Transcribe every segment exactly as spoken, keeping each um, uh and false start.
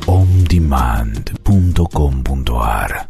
on demand punto com punto a r.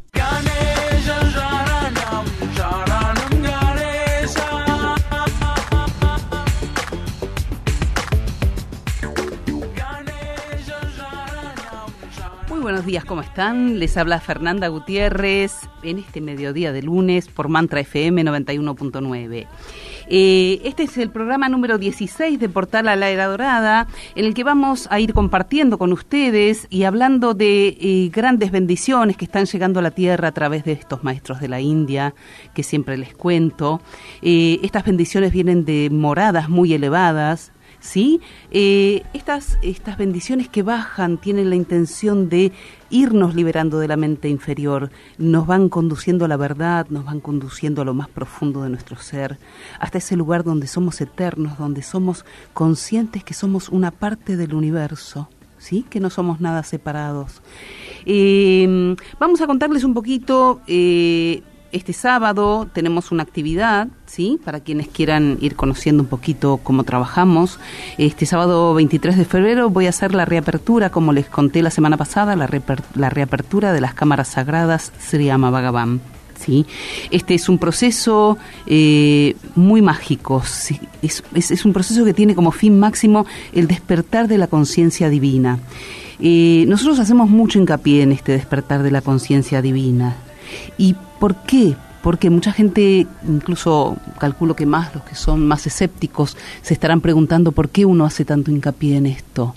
Muy buenos días, ¿cómo están? Les habla Fernanda Gutiérrez en este mediodía de lunes por Mantra F M noventa y uno punto nueve. Eh, este es el programa número dieciséis de Portal a la Era Dorada, en el que vamos a ir compartiendo con ustedes y hablando de eh, grandes bendiciones que están llegando a la tierra a través de estos maestros de la India, que siempre les cuento. Eh, estas bendiciones vienen de moradas muy elevadas, ¿sí? Eh, estas, estas bendiciones que bajan tienen la intención de irnos liberando de la mente inferior, nos van conduciendo a la verdad, nos van conduciendo a lo más profundo de nuestro ser, hasta ese lugar donde somos eternos, donde somos conscientes que somos una parte del universo, ¿sí? Que no somos nada separados. Eh, vamos a contarles un poquito. eh, Este sábado tenemos una actividad, ¿sí? Para quienes quieran ir conociendo un poquito cómo trabajamos. Este sábado veintitrés de febrero voy a hacer la reapertura, como les conté la semana pasada, la, reaper- la reapertura de las cámaras sagradas Sri Ama Bhagavan, ¿sí? Este es un proceso eh, muy mágico, ¿sí? es, es, es un proceso que tiene como fin máximo el despertar de la conciencia divina. Eh, nosotros hacemos mucho hincapié en este despertar de la conciencia divina. ¿Y por qué? Porque mucha gente, incluso calculo que más los que son más escépticos, se estarán preguntando por qué uno hace tanto hincapié en esto.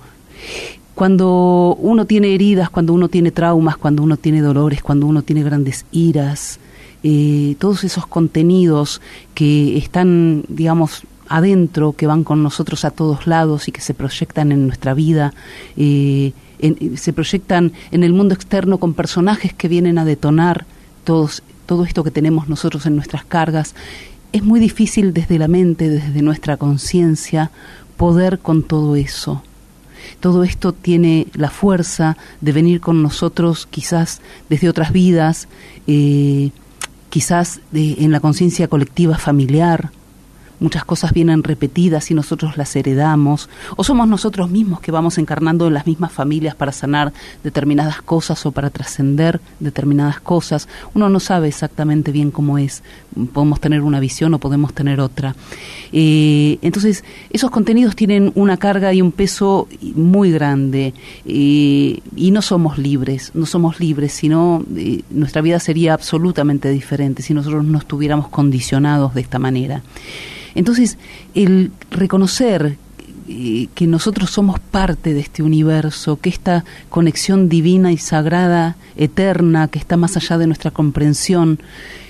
Cuando uno tiene heridas, cuando uno tiene traumas, cuando uno tiene dolores, cuando uno tiene grandes iras, eh, todos esos contenidos que están, digamos, adentro, que van con nosotros a todos lados y que se proyectan en nuestra vida, eh, en, se proyectan en el mundo externo con personajes que vienen a detonar todos, todo esto que tenemos nosotros en nuestras cargas. Es muy difícil desde la mente, desde nuestra conciencia, poder con todo eso. Todo esto tiene la fuerza de venir con nosotros quizás desde otras vidas, eh, quizás de, en la conciencia colectiva familiar. Muchas cosas vienen repetidas y nosotros las heredamos, o somos nosotros mismos que vamos encarnando en las mismas familias para sanar determinadas cosas o para trascender determinadas cosas. Uno no sabe exactamente bien cómo es, podemos tener una visión o podemos tener otra. Eh, entonces, esos contenidos tienen una carga y un peso muy grande, eh, y no somos libres, no somos libres, sino eh, nuestra vida sería absolutamente diferente si nosotros no estuviéramos condicionados de esta manera. Entonces, el reconocer eh, que nosotros somos parte de este universo, que esta conexión divina y sagrada, eterna, que está más allá de nuestra comprensión,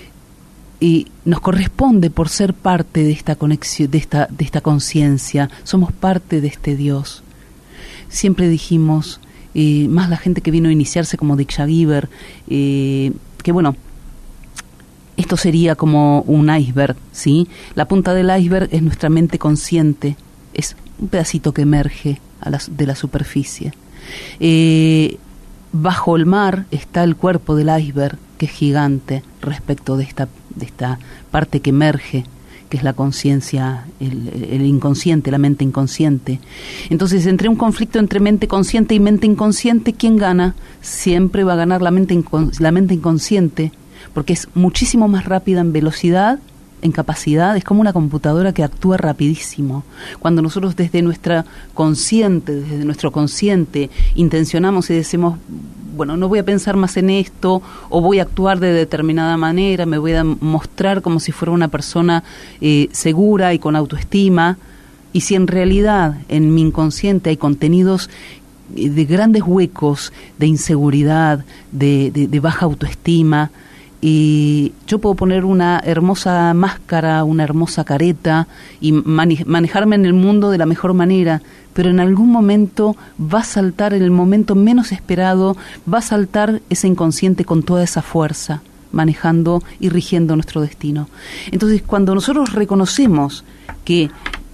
y nos corresponde por ser parte de esta conexión, de esta, de esta conciencia, somos parte de este Dios. Siempre dijimos, eh, más la gente que vino a iniciarse como Diksha Giver, eh, que bueno, esto sería como un iceberg, ¿sí? La punta del iceberg es nuestra mente consciente, es un pedacito que emerge a la, de la superficie. Eh, bajo el mar está el cuerpo del iceberg, que es gigante respecto de esta, de esta parte que emerge, que es la conciencia, el, el inconsciente, la mente inconsciente. Entonces, entre un conflicto entre mente consciente y mente inconsciente, ¿quién gana? Siempre va a ganar la mente, incon- la mente inconsciente, porque es muchísimo más rápida en velocidad, en capacidad, es como una computadora que actúa rapidísimo. Cuando nosotros desde nuestra consciente, desde nuestro consciente, intencionamos y decimos, bueno, no voy a pensar más en esto, o voy a actuar de determinada manera, me voy a mostrar como si fuera una persona eh, segura y con autoestima, y si en realidad en mi inconsciente hay contenidos de grandes huecos, de inseguridad, de, de, de baja autoestima, y yo puedo poner una hermosa máscara, una hermosa careta y mane- manejarme en el mundo de la mejor manera, pero en algún momento va a saltar, en el momento menos esperado, va a saltar ese inconsciente con toda esa fuerza, manejando y rigiendo nuestro destino. Entonces, cuando nosotros reconocemos que,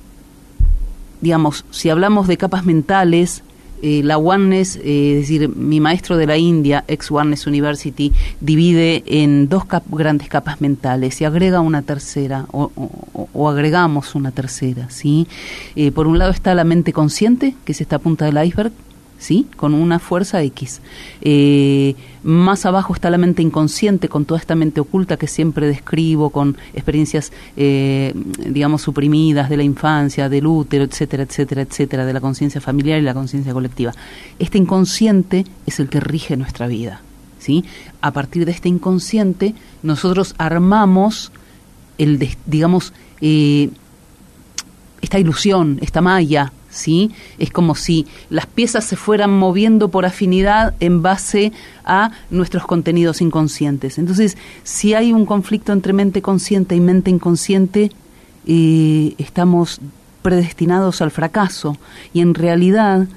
digamos, si hablamos de capas mentales, Eh, la Oneness, eh, es decir, mi maestro de la India, ex Oneness University, divide en dos cap- grandes capas mentales y agrega una tercera, o, o, o agregamos una tercera, ¿sí? Eh, por un lado está la mente consciente, que es esta punta del iceberg, ¿sí? Con una fuerza X. Eh, más abajo está la mente inconsciente, con toda esta mente oculta que siempre describo, con experiencias, eh, digamos, suprimidas de la infancia, del útero, etcétera, etcétera, etcétera, de la conciencia familiar y la conciencia colectiva. Este inconsciente es el que rige nuestra vida, ¿sí? A partir de este inconsciente, nosotros armamos el, de, digamos, eh, esta ilusión, esta malla, ¿sí? Es como si las piezas se fueran moviendo por afinidad en base a nuestros contenidos inconscientes. Entonces, si hay un conflicto entre mente consciente y mente inconsciente, eh, estamos predestinados al fracaso. Y en realidad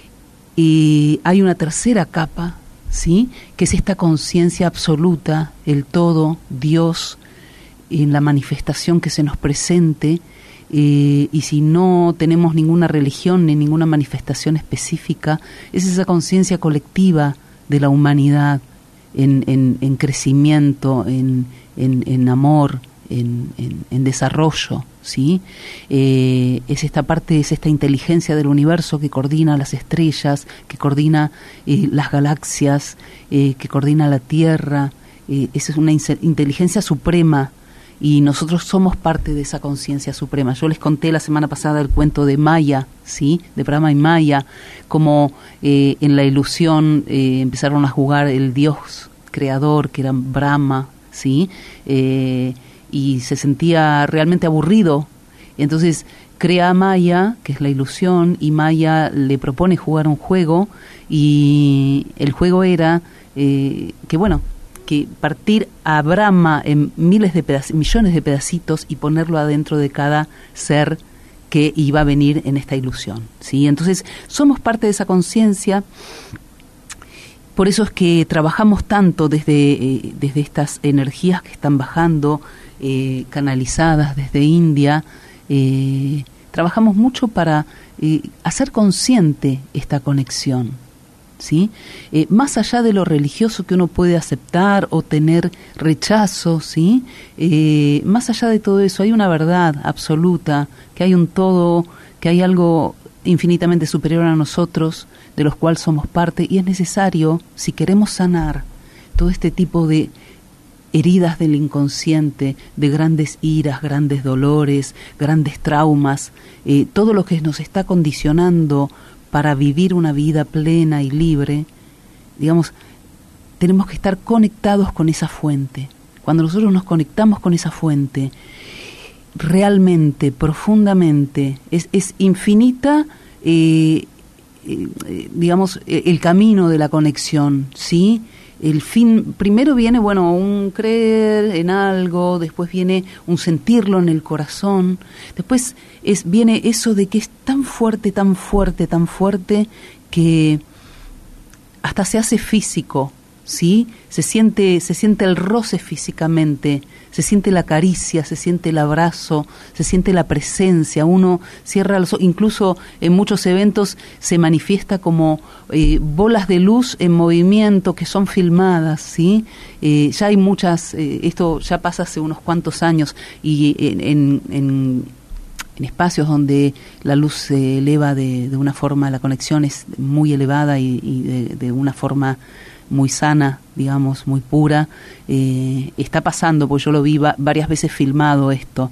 eh, hay una tercera capa, ¿sí? Que es esta conciencia absoluta, el todo, Dios, en la manifestación que se nos presente. Eh, y si no tenemos ninguna religión ni ninguna manifestación específica, es esa conciencia colectiva de la humanidad en, en, en crecimiento, en, en, en amor, en, en, en desarrollo, ¿sí? Eh, es esta parte, es esta inteligencia del universo que coordina las estrellas, que coordina eh, las galaxias, eh, que coordina la Tierra. Eh, esa es una inteligencia suprema. Y nosotros somos parte de esa conciencia suprema. Yo les conté la semana pasada el cuento de Maya, ¿sí? De Brahma y Maya, como eh, en la ilusión eh, empezaron a jugar el dios creador, que era Brahma, ¿sí? Eh, y se sentía realmente aburrido. Entonces crea a Maya, que es la ilusión, y Maya le propone jugar un juego, y el juego era eh, que, bueno, que partir a Brahma en miles de pedac- millones de pedacitos y ponerlo adentro de cada ser que iba a venir en esta ilusión, ¿sí? Entonces, somos parte de esa conciencia. Por eso es que trabajamos tanto desde, eh, desde estas energías que están bajando, eh, canalizadas desde India. Eh, trabajamos mucho para eh, hacer consciente esta conexión, ¿sí? Eh, más allá de lo religioso que uno puede aceptar o tener rechazo, ¿sí? Eh, más allá de todo eso hay una verdad absoluta, que hay un todo, que hay algo infinitamente superior a nosotros, de los cuales somos parte, y es necesario, si queremos sanar todo este tipo de heridas del inconsciente, de grandes iras, grandes dolores, grandes traumas, eh, todo lo que nos está condicionando para vivir una vida plena y libre, digamos, tenemos que estar conectados con esa fuente. Cuando nosotros nos conectamos con esa fuente, realmente, profundamente, es, es infinita, eh, eh, digamos, el camino de la conexión, ¿sí? El fin, primero viene, bueno, un creer en algo, después viene un sentirlo en el corazón, después es viene eso de que es tan fuerte, tan fuerte, tan fuerte, que hasta se hace físico, ¿sí? Se siente, se siente el roce físicamente, se siente la caricia, se siente el abrazo, se siente la presencia. Uno cierra los ojos, incluso en muchos eventos se manifiesta como eh, bolas de luz en movimiento que son filmadas, ¿sí? Eh, ya hay muchas, eh, esto ya pasa hace unos cuantos años, y en, en, en, en espacios donde la luz se eleva de, de una forma, la conexión es muy elevada y, y de, de una forma muy sana, digamos, muy pura, eh, está pasando, porque yo lo vi va, varias veces filmado esto.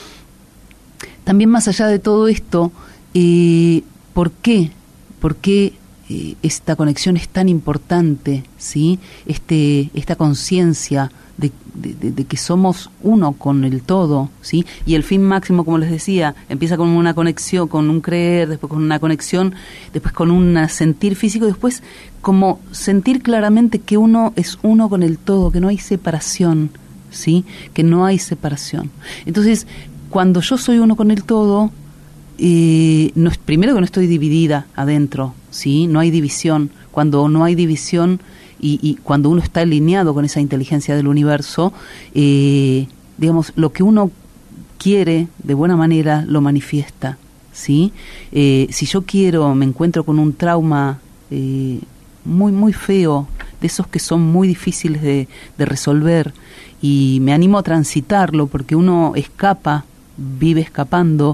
También más allá de todo esto, eh, ¿por qué? ¿Por qué eh, esta conexión es tan importante, ¿sí? Este, esta conciencia de, de, de, de que somos uno con el todo, ¿sí? Y el fin máximo, como les decía, empieza con una conexión, con un creer, después con una conexión, después con un sentir físico, después como sentir claramente que uno es uno con el todo, que no hay separación, ¿sí? Que no hay separación. Entonces, cuando yo soy uno con el todo, eh, no, primero que no estoy dividida adentro, ¿sí? No hay división. Cuando no hay división y, y cuando uno está alineado con esa inteligencia del universo, eh, digamos, lo que uno quiere de buena manera lo manifiesta, ¿sí? Eh, si yo quiero, me encuentro con un trauma eh, muy, muy feo, de esos que son muy difíciles de, de resolver, y me animo a transitarlo, porque uno escapa, vive escapando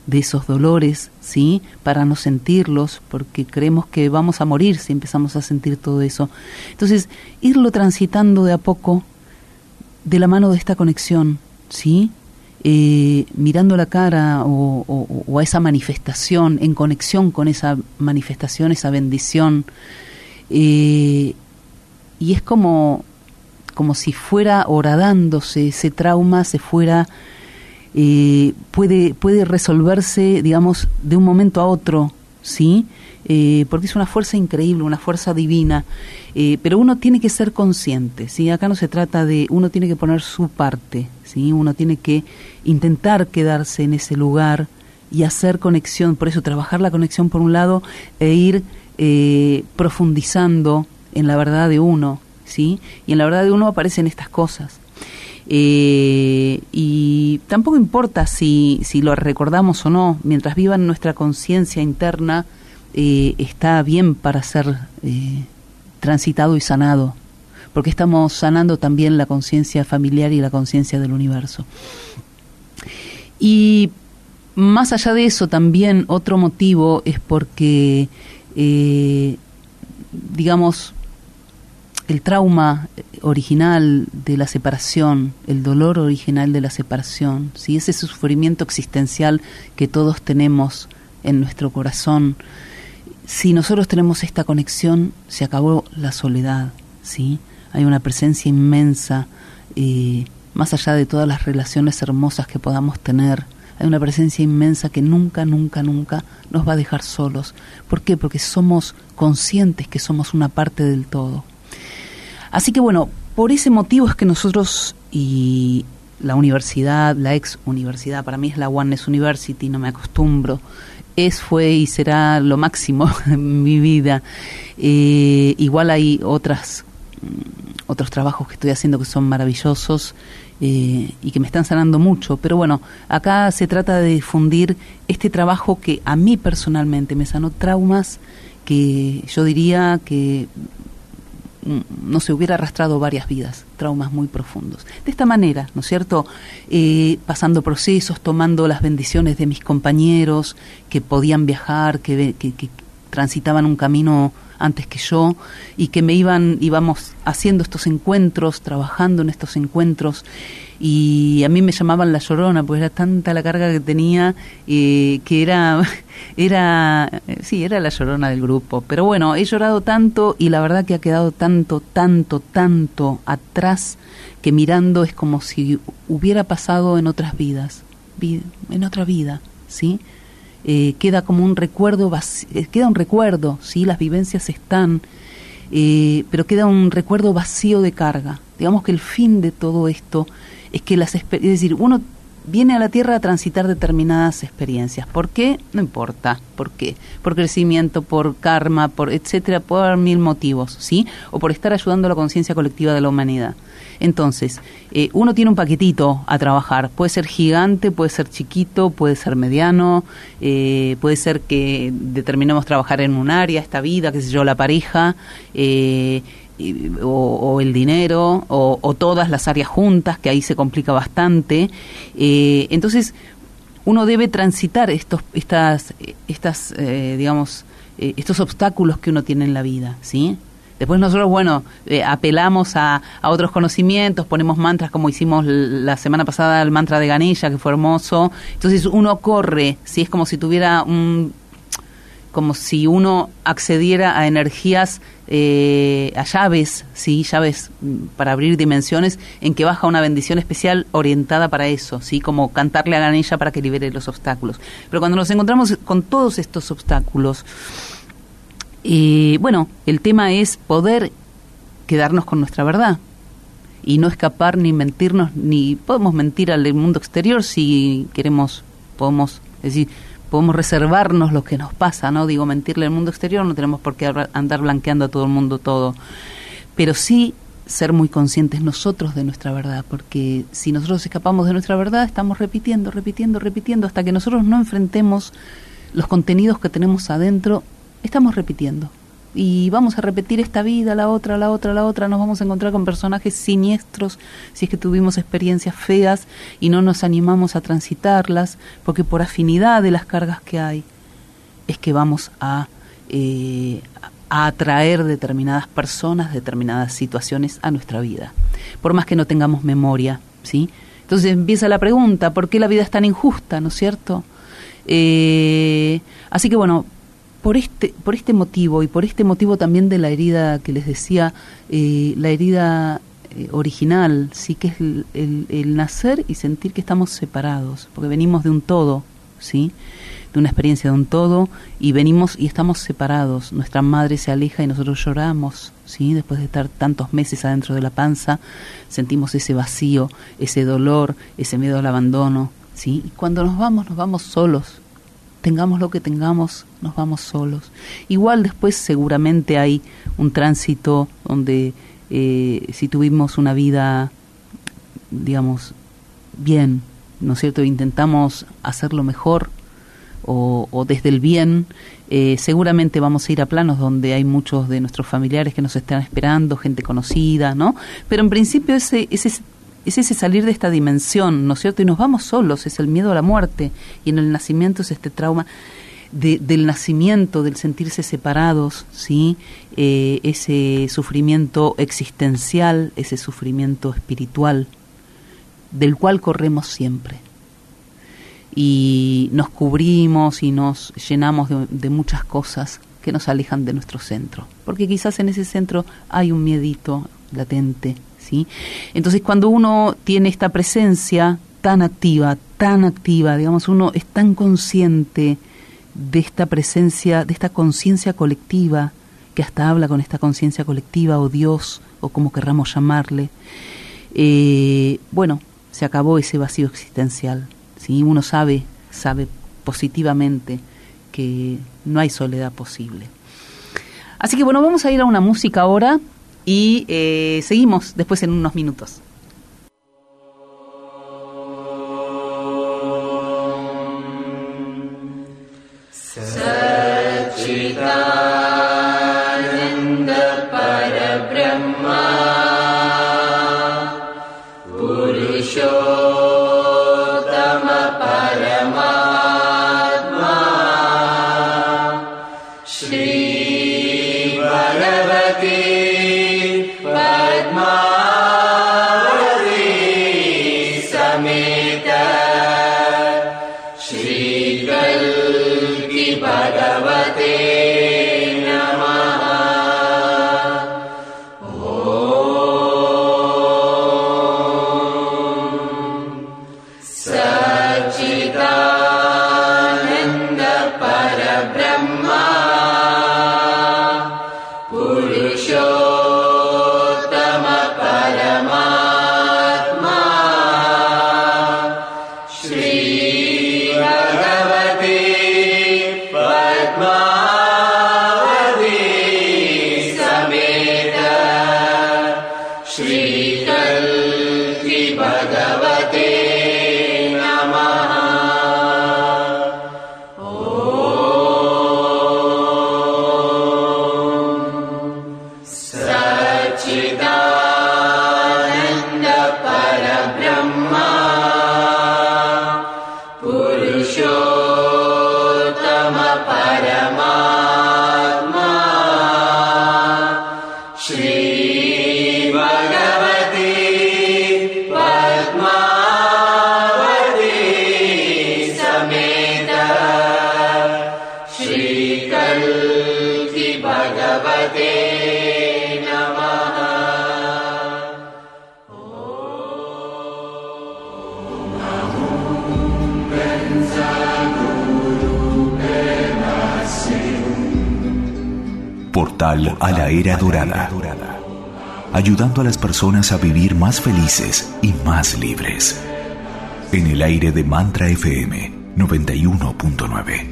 de esos dolores, ¿sí? Para no sentirlos, porque creemos que vamos a morir si empezamos a sentir todo eso. Entonces, irlo transitando de a poco, de la mano de esta conexión, ¿sí? Eh, mirando la cara o, o, o a esa manifestación, en conexión con esa manifestación, esa bendición, eh, y es como, como si fuera horadándose ese trauma, se fuera... Eh, puede, puede resolverse, digamos, de un momento a otro, ¿sí? Eh, porque es una fuerza increíble, una fuerza divina, eh, pero uno tiene que ser consciente, ¿sí? Acá no se trata de, uno tiene que poner su parte, ¿sí? Uno tiene que intentar quedarse en ese lugar y hacer conexión, por eso trabajar la conexión por un lado e ir eh, profundizando en la verdad de uno, ¿sí? Y en la verdad de uno aparecen estas cosas. Eh, y tampoco importa si, si lo recordamos o no, mientras viva en nuestra conciencia interna, eh, está bien para ser eh, transitado y sanado, porque estamos sanando también la conciencia familiar y la conciencia del universo. Y más allá de eso, también otro motivo es porque, eh, digamos, el trauma original de la separación, el dolor original de la separación, ¿sí? Ese sufrimiento existencial que todos tenemos en nuestro corazón, si nosotros tenemos esta conexión, se acabó la soledad, ¿sí? Hay una presencia inmensa, eh, más allá de todas las relaciones hermosas que podamos tener, hay una presencia inmensa que nunca, nunca, nunca nos va a dejar solos. ¿Por qué? Porque somos conscientes que somos una parte del todo. Así que bueno, por ese motivo es que nosotros y la universidad, la ex universidad, para mí es la Oneness University, no me acostumbro, es, fue y será lo máximo en mi vida. Eh, igual hay otras, otros trabajos que estoy haciendo que son maravillosos eh, y que me están sanando mucho, pero bueno, acá se trata de difundir este trabajo que a mí personalmente me sanó traumas que yo diría que no se hubiera arrastrado varias vidas, traumas muy profundos. De esta manera, ¿no es cierto? Eh, pasando procesos, tomando las bendiciones de mis compañeros que podían viajar, que, que, que transitaban un camino antes que yo y que me iban, íbamos haciendo estos encuentros, trabajando en estos encuentros, y a mí me llamaban la Llorona porque era tanta la carga que tenía eh, que era, era, sí, era la Llorona del grupo. Pero bueno, he llorado tanto y la verdad que ha quedado tanto, tanto, tanto atrás que mirando es como si hubiera pasado en otras vidas, en otra vida, ¿sí? Eh, queda como un recuerdo, vacío, queda un recuerdo, sí, las vivencias están, eh, pero queda un recuerdo vacío de carga. Digamos que el fin de todo esto es que las, es decir, uno viene a la Tierra a transitar determinadas experiencias. ¿Por qué? No importa. ¿Por qué? Por crecimiento, por karma, por etcétera, por mil motivos, ¿sí? O por estar ayudando a la conciencia colectiva de la humanidad. Entonces, eh, uno tiene un paquetito a trabajar. Puede ser gigante, puede ser chiquito, puede ser mediano, eh, puede ser que determinemos trabajar en un área, esta vida, qué sé yo, la pareja, eh, O, o el dinero, o, o todas las áreas juntas, que ahí se complica bastante. Eh, entonces, uno debe transitar estos, estas, estas, eh, digamos, eh, estos obstáculos que uno tiene en la vida, ¿sí? Después nosotros, bueno, eh, apelamos a, a otros conocimientos, ponemos mantras como hicimos la semana pasada, el mantra de Ganesha, que fue hermoso. Entonces uno corre, ¿sí? Es como si tuviera un... como si uno accediera a energías, eh, a llaves, sí, llaves para abrir dimensiones, en que baja una bendición especial orientada para eso, sí, como cantarle a Ganesha para que libere los obstáculos. Pero cuando nos encontramos con todos estos obstáculos, eh, bueno, el tema es poder quedarnos con nuestra verdad y no escapar ni mentirnos, ni podemos mentir al mundo exterior si queremos, podemos decir, podemos reservarnos lo que nos pasa, ¿no? Digo, mentirle al mundo exterior, no tenemos por qué andar blanqueando a todo el mundo todo. Pero sí ser muy conscientes nosotros de nuestra verdad, porque si nosotros escapamos de nuestra verdad, estamos repitiendo, repitiendo, repitiendo, hasta que nosotros no enfrentemos los contenidos que tenemos adentro, estamos repitiendo. y vamos a repetir esta vida, la otra, la otra, la otra, nos vamos a encontrar con personajes siniestros si es que tuvimos experiencias feas y no nos animamos a transitarlas, porque por afinidad de las cargas que hay es que vamos a, eh, a atraer determinadas personas, determinadas situaciones a nuestra vida, por más que no tengamos memoria, ¿sí? Entonces empieza la pregunta, ¿por qué la vida es tan injusta, no es cierto? Eh, así que bueno, por este, por este motivo y por este motivo también de la herida que les decía, eh, la herida eh, original, sí, que es el, el, el nacer y sentir que estamos separados, porque venimos de un todo, ¿sí? De una experiencia de un todo y venimos y estamos separados. Nuestra madre se aleja y nosotros lloramos, ¿sí? Después de estar tantos meses adentro de la panza, sentimos ese vacío, ese dolor, ese miedo al abandono, ¿sí? Y cuando nos vamos, nos vamos solos. Tengamos lo que tengamos, nos vamos solos. Igual después seguramente hay un tránsito donde eh, si tuvimos una vida, digamos, bien, ¿no es cierto? Intentamos hacerlo mejor o, o desde el bien, eh, seguramente vamos a ir a planos donde hay muchos de nuestros familiares que nos están esperando, gente conocida, ¿no? Pero en principio ese ese es ese salir de esta dimensión, ¿no es cierto? Y nos vamos solos, es el miedo a la muerte, y en el nacimiento es este trauma de, del nacimiento, del sentirse separados, ¿sí? Eh, ese sufrimiento existencial, ese sufrimiento espiritual, del cual corremos siempre. Y nos cubrimos y nos llenamos de, de muchas cosas que nos alejan de nuestro centro, porque quizás en ese centro hay un miedito latente, ¿sí? Entonces cuando uno tiene esta presencia tan activa, tan activa, digamos, uno es tan consciente de esta presencia, de esta conciencia colectiva, que hasta habla con esta conciencia colectiva o Dios, o como querramos llamarle, eh, bueno, se acabó ese vacío existencial, ¿sí? Uno sabe, sabe positivamente que no hay soledad posible. Así que bueno, vamos a ir a una música ahora y eh, seguimos después en unos minutos. Satchidananda Parabrahma Purushottama Paramatma Shri Bhagavati Padmavati Sameta Shri Kalki Bhagavate Portal a la Era Dorada, ayudando a las personas a vivir más felices y más libres. En el aire de Mantra F M noventa y uno punto nueve.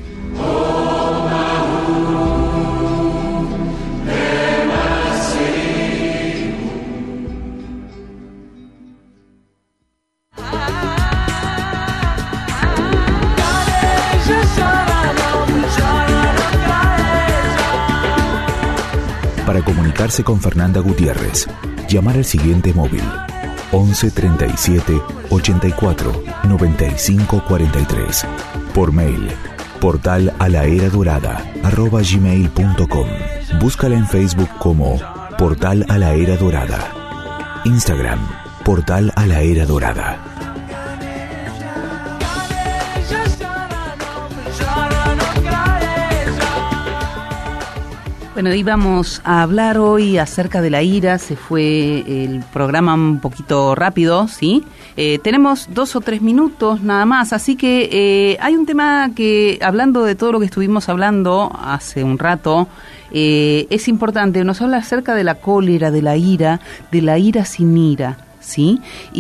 comunicarse con Fernanda Gutiérrez, llamar al siguiente móvil: once treinta y siete ochenta y cuatro noventa y cinco cuarenta y tres. Por mail: portal a la era dorada arroba gmail punto com. Búscala en Facebook como Portal a la Era Dorada. Instagram: Portal a la Era Dorada. Bueno, íbamos a hablar hoy acerca de la ira. Se fue el programa un poquito rápido, ¿sí? Eh, tenemos dos o tres minutos nada más, así que eh, hay un tema que, hablando de todo lo que estuvimos hablando hace un rato, eh, es importante. Nos habla acerca de la cólera, de la ira, de la ira sin ira, ¿sí?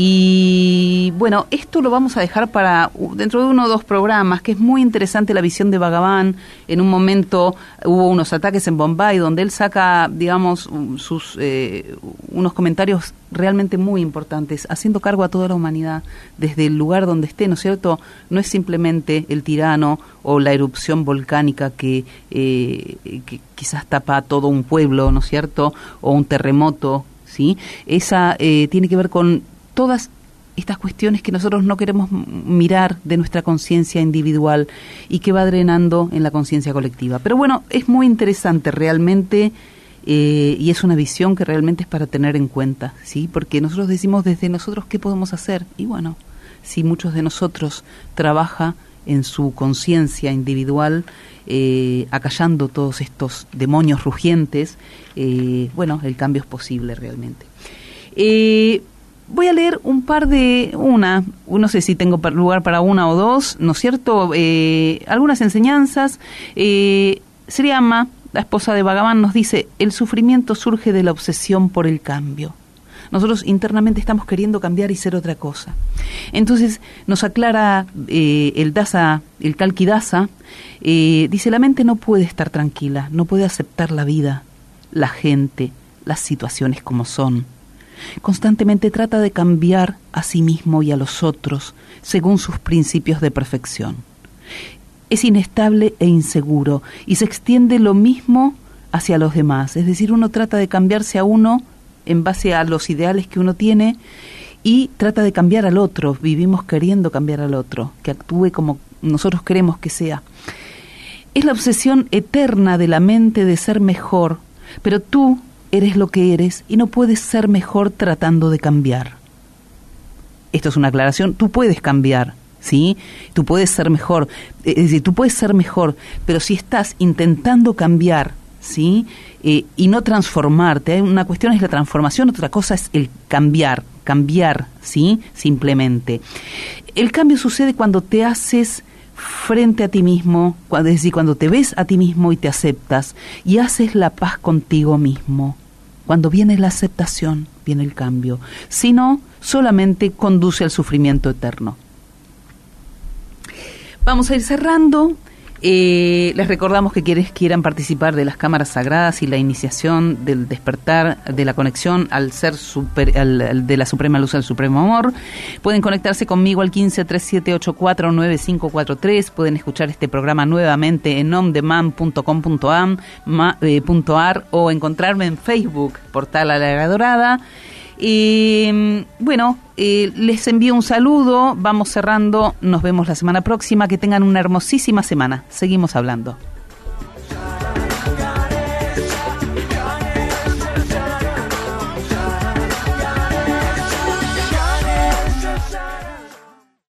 Y bueno, esto lo vamos a dejar para dentro de uno o dos programas, que es muy interesante la visión de Bhagavan. En un momento hubo unos ataques en Bombay donde él saca, digamos, sus eh, unos comentarios realmente muy importantes, haciendo cargo a toda la humanidad desde el lugar donde esté, ¿no es cierto? No es simplemente el tirano o la erupción volcánica que, eh, que quizás tapa a todo un pueblo, ¿no es cierto? O un terremoto, ¿sí? Esa eh, tiene que ver con todas estas cuestiones que nosotros no queremos mirar de nuestra conciencia individual y que va drenando en la conciencia colectiva. Pero bueno, es muy interesante realmente, eh, y es una visión que realmente es para tener en cuenta, ¿sí? Porque nosotros decimos desde nosotros qué podemos hacer, y bueno, si muchos de nosotros trabaja en su conciencia individual, eh, acallando todos estos demonios rugientes, eh, bueno, el cambio es posible realmente. Eh, voy a leer un par de, una, no sé si tengo lugar para una o dos, ¿no es cierto? Eh, algunas enseñanzas. eh, Sri Amma, la esposa de Bhagavan, nos dice: el sufrimiento surge de la obsesión por el cambio. Nosotros internamente estamos queriendo cambiar y ser otra cosa. Entonces nos aclara eh, el Dasa, el Kalki Dasa, eh, dice: la mente no puede estar tranquila, no puede aceptar la vida, la gente, las situaciones como son. Constantemente trata de cambiar a sí mismo y a los otros según sus principios de perfección. Es inestable e inseguro y se extiende lo mismo hacia los demás. Es decir, uno trata de cambiarse a uno en base a los ideales que uno tiene y trata de cambiar al otro. Vivimos queriendo cambiar al otro, que actúe como nosotros queremos que sea. Es la obsesión eterna de la mente de ser mejor, pero tú eres lo que eres y no puedes ser mejor tratando de cambiar. Esto es una aclaración: tú puedes cambiar, ¿sí? Tú puedes ser mejor, es decir, tú puedes ser mejor, pero si estás intentando cambiar, ¿sí? Eh, y no transformarte. Una cuestión es la transformación, otra cosa es el cambiar, cambiar, ¿sí? Simplemente. El cambio sucede cuando te haces frente a ti mismo, cuando, es decir, cuando te ves a ti mismo y te aceptas y haces la paz contigo mismo. Cuando viene la aceptación, viene el cambio. Si no, solamente conduce al sufrimiento eterno. Vamos a ir cerrando. Eh, les recordamos que quienes quieran participar de las cámaras sagradas y la iniciación del despertar de la conexión al ser super, al, al de la Suprema Luz al Supremo Amor, pueden conectarse conmigo al quince, treinta y siete ochenta y cuatro, noventa y cinco cuarenta y tres. Pueden escuchar este programa nuevamente en ondemand punto com punto a r o encontrarme en Facebook, Portal a la Era Dorada. Y bueno, eh, les envío un saludo, vamos cerrando, nos vemos la semana próxima, que tengan una hermosísima semana, seguimos hablando.